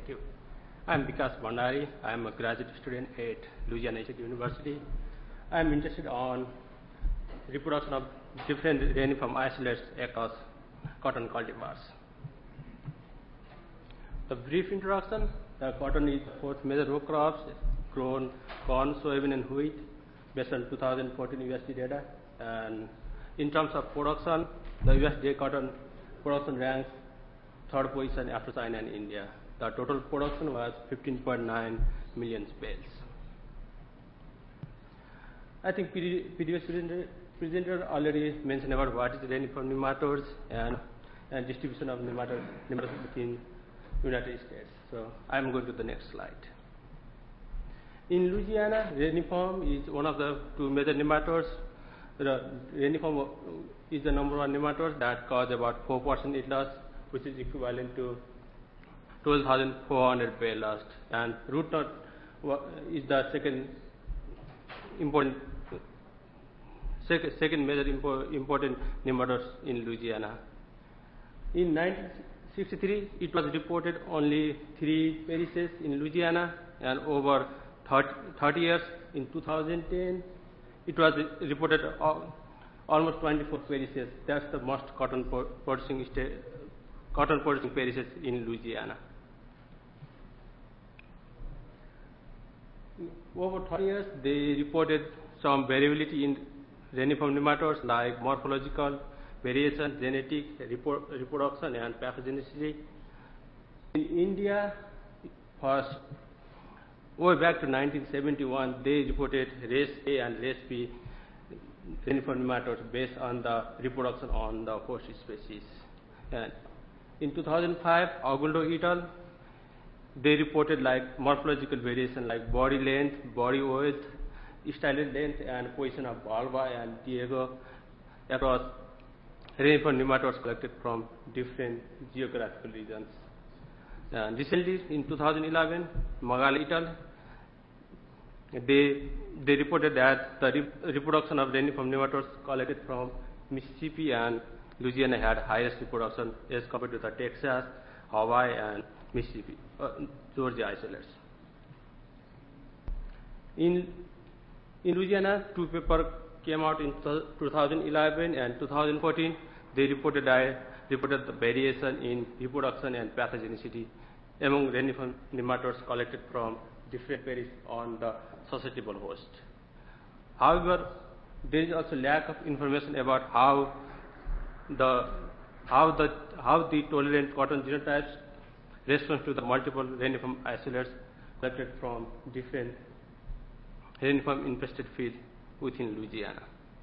Thank you. I'm Vikas Bhandari. I'm a graduate student at Louisiana State University. I'm interested on reproduction of different reniform isolates across cotton cultivars. The brief introduction: the cotton is the fourth major row crops, grown corn, soybean, and wheat based on 2014 USDA data. And in terms of production, the USDA cotton production ranks third position after China and India. The total production was 15.9 million bales. I think previous presenter already mentioned about what is reniform nematodes and distribution of nematodes within United States. So I'm going to the next slide. In Louisiana, reniform is one of the two major nematodes. The reniform is the number one nematode that cause about 4% yield loss, which is equivalent to 12,400 bale loss. And root knot is the second major important nematode in Louisiana. In 1963, it was reported only 3 parishes in Louisiana, and over 30 years, in 2010, it was reported almost 24 parishes. That's the most cotton producing parishes in Louisiana. Over 30 years, they reported some variability in reniform nematodes like morphological variation, genetic reproduction, and pathogenicity. In India, first, way back to 1971, they reported race A and race B reniform nematodes based on the reproduction on the host species. And in 2005, Aguldo et al., they reported like morphological variation like body length, body width, stylet length, and position of vulva and Diego across reniform nematodes collected from different geographical regions. And recently, in 2011, Magal et al., they reported that the reproduction of reniform nematodes collected from Mississippi and Louisiana had highest reproduction as compared to the Texas, Hawaii, and Mississippi, Georgia isolates. In Louisiana, 2 papers came out in 2011 and 2014. They reported the variation in reproduction and pathogenicity among reniform nematodes collected from different parishes on the susceptible host. However, there is also lack of information about how the tolerant cotton genotypes respond to the multiple reniform isolates collected from different reniform infested fields within Louisiana.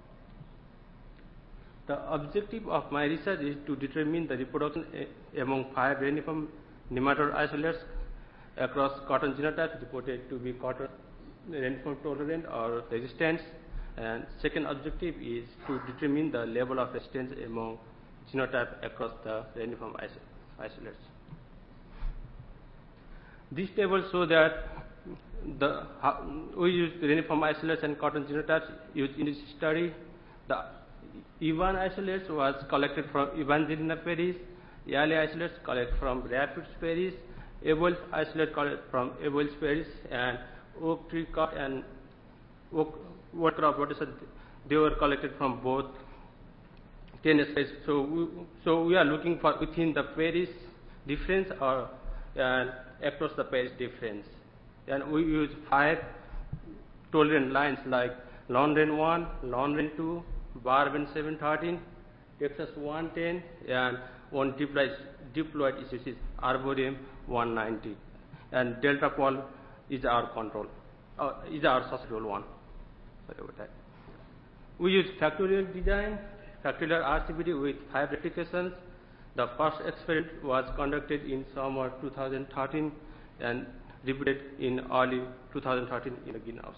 The objective of my research is to determine the reproduction among 5 reniform nematode isolates across cotton genotypes reported to be cotton reniform tolerant or resistant. And second objective is to determine the level of resistance among genotypes across the reniform isolates. This table shows that we used reniform isolates and cotton genotypes used in this study. The Evan isolates was collected from Evangelina parish, Yale isolates collected from Rapids parish, Evolve isolate collected from Evolve parish, and oak tree crop and oak crop rotation, they were collected from both 10 species. So we are looking for within the parish difference or across the parish difference. And we use 5 tolerant lines like London 1, London 2, Barben 713, Texas 110, and one diploid species, Arboretum 190. And Delta Pol is our control, is our susceptible one. Sorry about that. We use factorial design, factorial RCBD with 5 replications. The first experiment was conducted in summer 2013 and repeated in early 2013 in the greenhouse.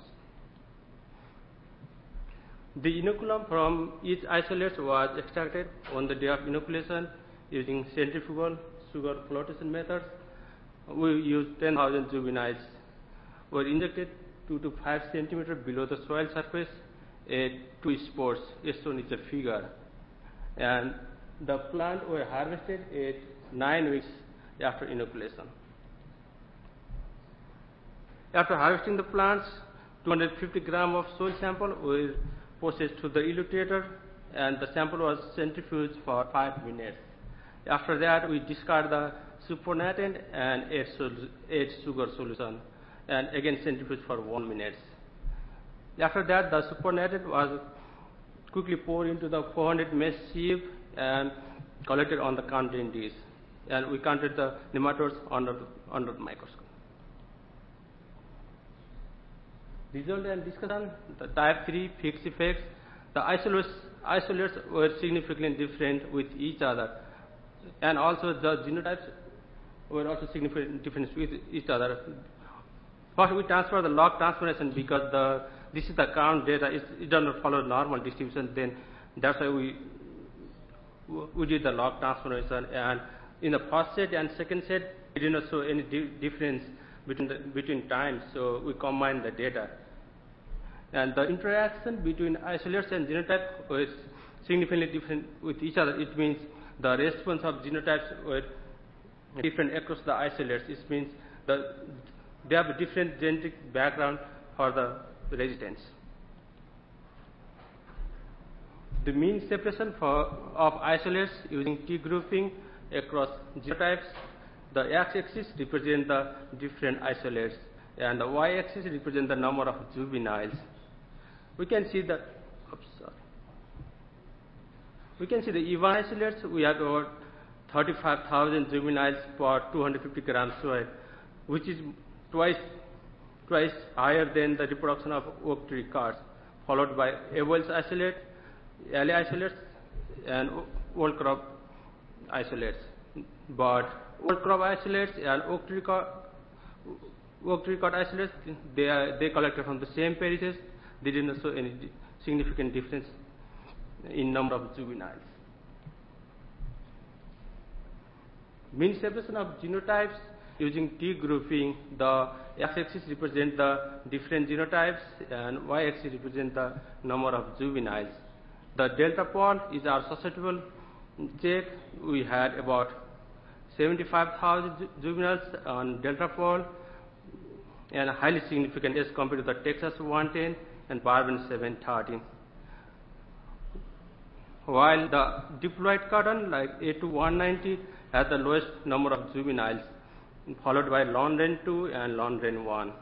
The inoculum from each isolate was extracted on the day of inoculation using centrifugal sugar flotation methods. We used 10,000 juveniles were injected 2 to 5 centimeters below the soil surface at 2 spots, as shown in the figure. And the plant were harvested at 9 weeks after inoculation. After harvesting the plants, 250 grams of soil sample were processed to the elucidator, and the sample was centrifuged for 5 minutes. After that, we discard the supernatant and add sugar solution, and again centrifuge for 1 minute. After that, the supernatant was quickly poured into the 400 mesh sieve and collected on the counting dish, and we counted the nematodes under the microscope. Result and discussion: the type 3 fixed effects. The isolates were significantly different with each other, and also the genotypes were also significantly different with each other. First, we transfer the log transformation because this is the count data. It does not follow normal distribution. Then that's why we did the log transformation. And in the first set and second set, we did not show any difference between times. So we combined the data. And the interaction between isolates and genotype was significantly different with each other. It means the response of genotypes were different across the isolates. It means they have a different genetic background for the resistance. The mean separation of isolates using T grouping across genotypes. The x-axis represents the different isolates, and the y-axis represents the number of juveniles. We can see the even isolates. We have about 35,000 juveniles per 250 grams soil, which is twice higher than the reproduction of oak tree cards, followed by Abel's isolate, alley isolates, and old crop isolates. But old crop isolates and oak tree cord isolates, they collected from the same parishes. They did not show any significant difference in number of juveniles. Mean separation of genotypes using T grouping. The x-axis represents the different genotypes and y-axis represents the number of juveniles. The delta poll is our susceptible check. We had about 75,000 juveniles on delta poll, and highly significant as compared to the Texas 110 and Barben 713. While the diploid cotton like A2 190 has the lowest number of juveniles, followed by London 2 and London 1.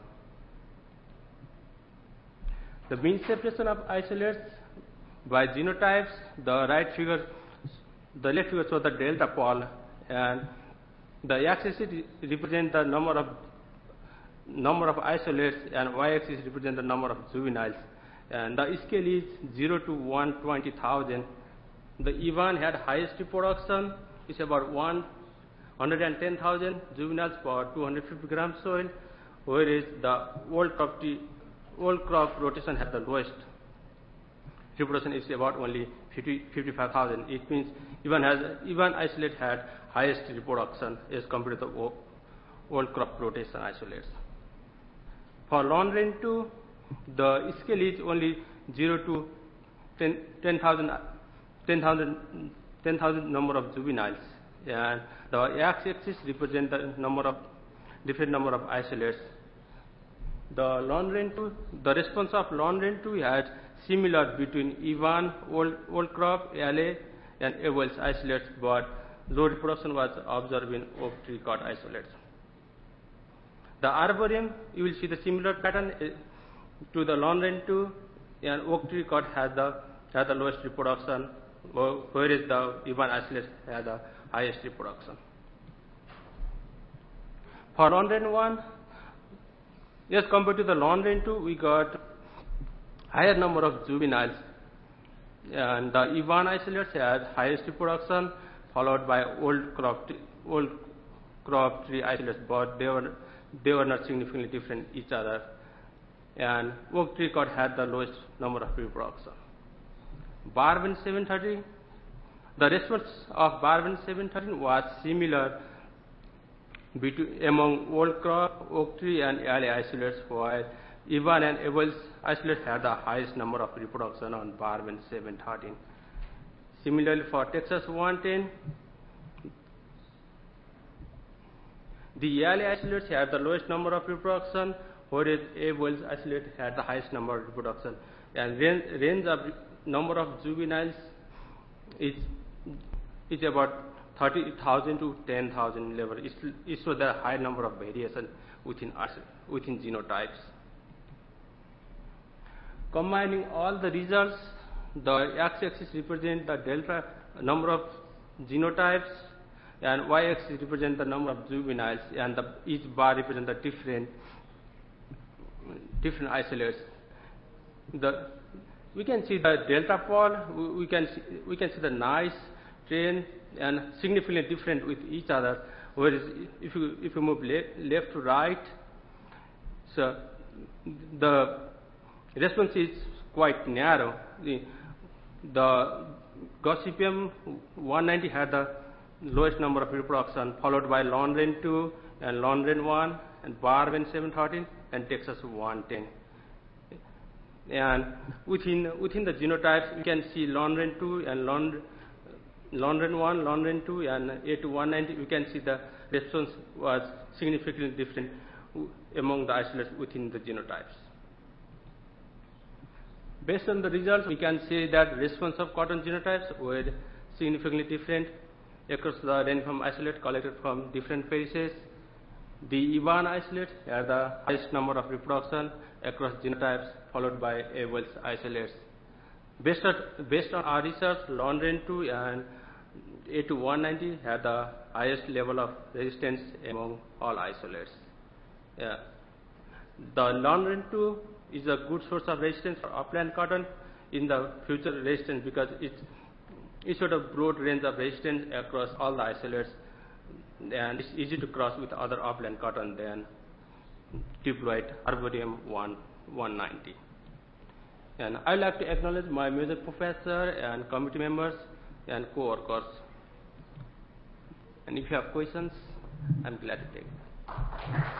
The mean separation of isolates by genotypes. The left figure shows the delta poll, and the x-axis represents the number of isolates, and y-axis represents the number of juveniles. And the scale is 0 to 120,000. The Ivan had highest reproduction. It's about 110,000 juveniles per 250 grams soil, whereas the old crop rotation had the lowest reproduction. Is about only 55,000. It means Ivan isolate had highest reproduction as compared to the old crop rotation isolates. For London 2, the scale is only 0 to 10,000 number of juveniles, and the x-axis represents the different number of isolates. The response of London 2 had similar between Ivan, old crop, LA, and Abel's isolates, but low reproduction was observed in oak tree cord isolates. The arboreum, you will see the similar pattern to the London 2, and oak tree cord has the lowest reproduction, whereas the Ivan isolates have the highest reproduction. For London 1, as compared to the London 2, we got higher number of juveniles, and the Ivan isolates had highest reproduction, followed by old crop tree isolates, but they were not significantly different each other, and oak tree cord had the lowest number of reproduction. Barben 730, the response of Barben 713 was similar among old crop, oak tree, and alley isolates, while Ivan and Abel's isolates had the highest number of reproduction on Barben 713. Similarly, for Texas 110, the alley isolates had the lowest number of reproduction, whereas A. Wells isolate had the highest number of reproduction. And range of number of juveniles is about 30,000 to 10,000 level. It shows the high number of variation within genotypes. Combining all the results, the x-axis represents the delta number of genotypes, and y-axis represents the number of juveniles, and each bar represents the different isolates. We can see the delta fall. We can see the nice trend and significantly different with each other. Whereas if you move left to right, so the response is quite narrow. The Gossypium 190 had the lowest number of reproduction, followed by Lundgren 2 and Lundgren 1 and Barben 713 and Texas 110. And within the genotypes, we can see Lundgren 2 and Lundgren 1, Lundgren 2 and A2-190. We can see the response was significantly different among the isolates within the genotypes. Based on the results, we can say that response of cotton genotypes were significantly different across the reniform isolate collected from different parishes. The Ivan isolate had the highest number of reproduction across genotypes, followed by A. Wells isolates. Based on our research, Lundgren 2 and A2-190 had the highest level of resistance among all isolates. Yeah. The Lundgren 2 is a good source of resistance for upland cotton in the future resistance, because it sort of broad range of resistance across all the isolates, and it's easy to cross with other upland cotton than diploid Arboretum 190. And I'd like to acknowledge my major professor and committee members and co-workers. And if you have questions, I'm glad to take them.